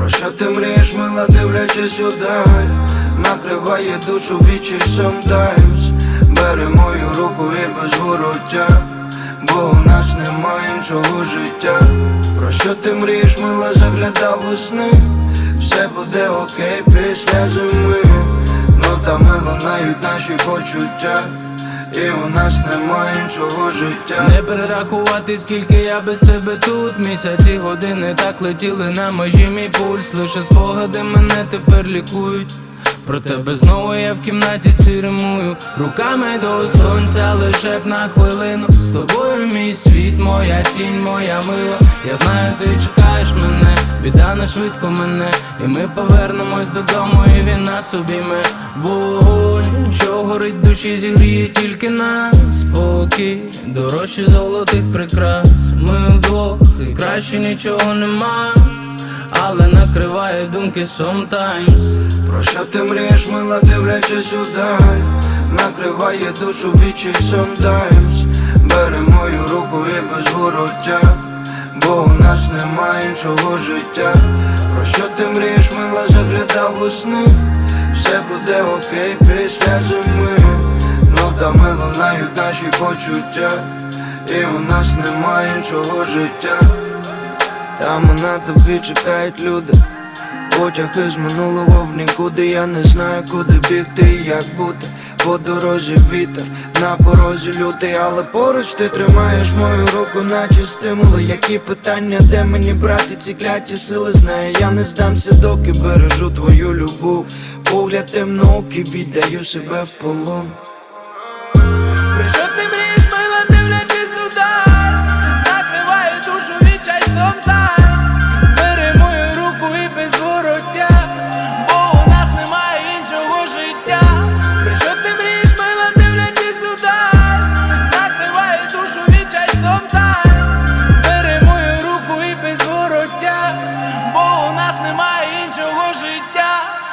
Про що ти мрієш, мила, дивлячись удаль? Накриває душу відчай sometimes. Бери мою руку і без вороття, бо у нас немає іншого життя. Про що ти мрієш, мила, заглядав у сни? Все буде окей після зими. Нотами лунають наші почуття, і у нас немає іншого життя. Не перерахувати, скільки я без тебе тут. Місяці, години так летіли на межі мій пульс. Лише спогади мене тепер лікують. Про тебе знову я в кімнаті ціремую. Руками до сонця, лише б на хвилину. З тобою мій світ, моя тінь, моя мила. Я знаю, ти чекаєш мене, біда не швидко мене. І ми повернемось додому, і він на собі ми. Вогонь, що горить в душі, зігріє тільки нас. Спокій, дорожче золотих прикрас. Ми вдвох, і краще нічого нема, але накриває думки sometimes. Про що ти мрієш, мила, дивлячись удаль? Накриває душу відчай sometimes. Бери мою руку і без вороття, бо у нас немає іншого життя. Про що ти мрієш, мила, заглядав у сни? Все буде окей після зими. Нотами лунають наші почуття, і у нас немає іншого життя. Там на тобі чекають люди, потяг із минулого в нікуди. Я не знаю, куди бігти і як бути. По дорозі вітер, на порозі лютий, але поруч ти тримаєш мою руку, наче стимули. Які питання, де мені брати ці кляті сили? Знаю, я не здамся, доки бережу твою любов. Погляд темноокий, віддаю себе в полон. Про що ти мрієш, мила, дивлячись удаль? Накриває душу відчай sometimes. Бери мою руку і без вороття, бо у нас немає іншого життя. Про що ти мрієш, мила, дивлячись удаль? Накриває душу відчай sometimes. Бери мою руку і без вороття, бо у нас немає іншого життя.